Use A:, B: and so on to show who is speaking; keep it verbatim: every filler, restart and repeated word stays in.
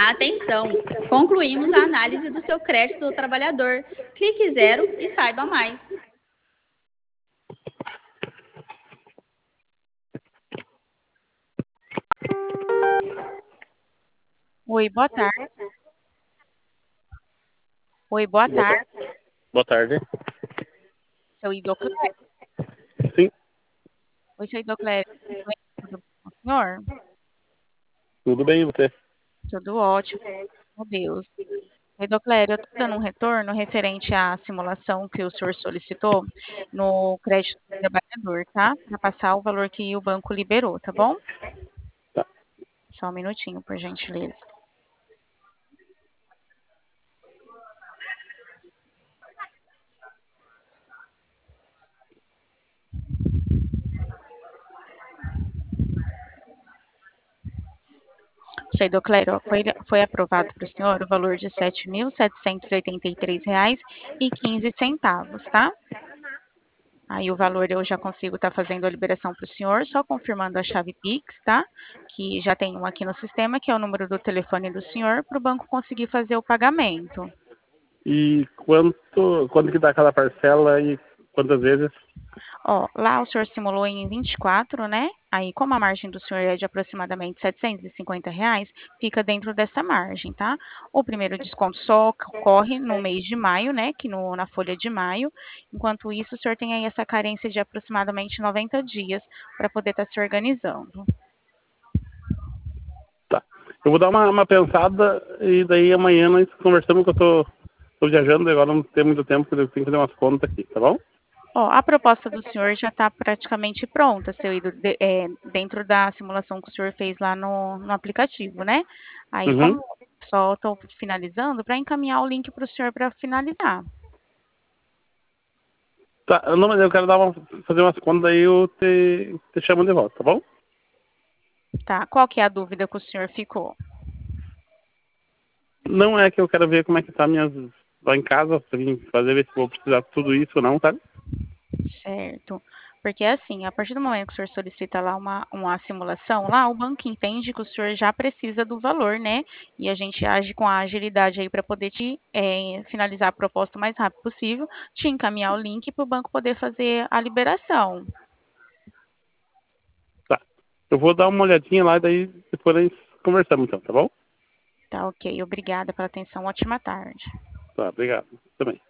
A: Atenção! Concluímos a análise do seu crédito do trabalhador. Clique zero e saiba mais.
B: Oi, boa tarde. Oi, boa
C: Boa
B: tarde.
C: tarde. Boa tarde.
B: Seu Idoclé.
C: Sim,
B: Oi, seu Idoclé. Tudo bem com o senhor?
C: tudo bem e você?
B: Tudo ótimo, meu Deus. Idoclério, eu estou dando um retorno referente à simulação que o senhor solicitou no crédito do trabalhador, tá? Para passar o valor que o banco liberou, tá bom?
C: Tá.
B: Só um minutinho, por gentileza. Seu Idoclério, foi, foi aprovado para o senhor o valor de sete mil setecentos e oitenta e três reais e quinze centavos, tá? Aí o valor eu já consigo estar fazendo a liberação para o senhor, só confirmando a chave Pix, tá? Que já tem um aqui no sistema, que é o número do telefone do senhor, para o banco conseguir fazer o pagamento.
C: E quanto, quanto que dá cada parcela e quantas vezes?
B: Ó, lá o senhor simulou em vinte e quatro, né? Aí, como a margem do senhor é de aproximadamente setecentos e cinquenta reais, fica dentro dessa margem, tá? O primeiro desconto só ocorre no mês de maio, né? Que no, na folha de maio. Enquanto isso, o senhor tem aí essa carência de aproximadamente noventa dias para poder estar se organizando.
C: Tá. Eu vou dar uma, uma pensada e daí amanhã nós conversamos que eu tô, tô viajando e agora não tem muito tempo, porque eu tenho que fazer umas contas aqui, tá bom?
B: Ó, a proposta do senhor já está praticamente pronta, seu Ido, de, é, dentro da simulação que o senhor fez lá no, no aplicativo, né? Aí,
C: Uhum.
B: como só estou finalizando, para encaminhar o link para o senhor para finalizar.
C: Tá, não, mas eu quero dar uma, fazer umas contas daí eu te, te chamo de volta, tá bom?
B: Tá? Qual que é a dúvida que o senhor ficou?
C: Não é que eu quero ver como é que tá minhas lá em casa, pra mim fazer ver se vou precisar de tudo isso ou não, sabe?
B: Certo. Porque assim, a partir do momento que o senhor solicita lá uma, uma simulação, lá o banco entende que o senhor já precisa do valor, né? E a gente age com a agilidade aí para poder te é, finalizar a proposta o mais rápido possível, te encaminhar o link para o banco poder fazer a liberação.
C: Tá. Eu vou dar uma olhadinha lá e daí depois nós conversamos então, tá bom?
B: Tá ok. Obrigada pela atenção. Ótima tarde.
C: Tá, obrigado. Também.